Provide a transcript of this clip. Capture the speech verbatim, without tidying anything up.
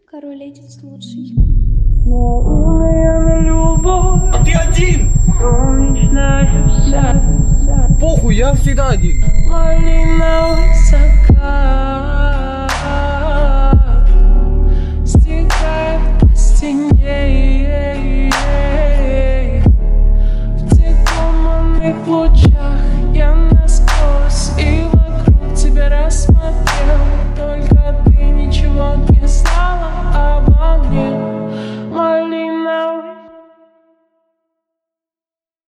Король Эдис лучший. А ты один! Похуй, я всегда один. Малина высока.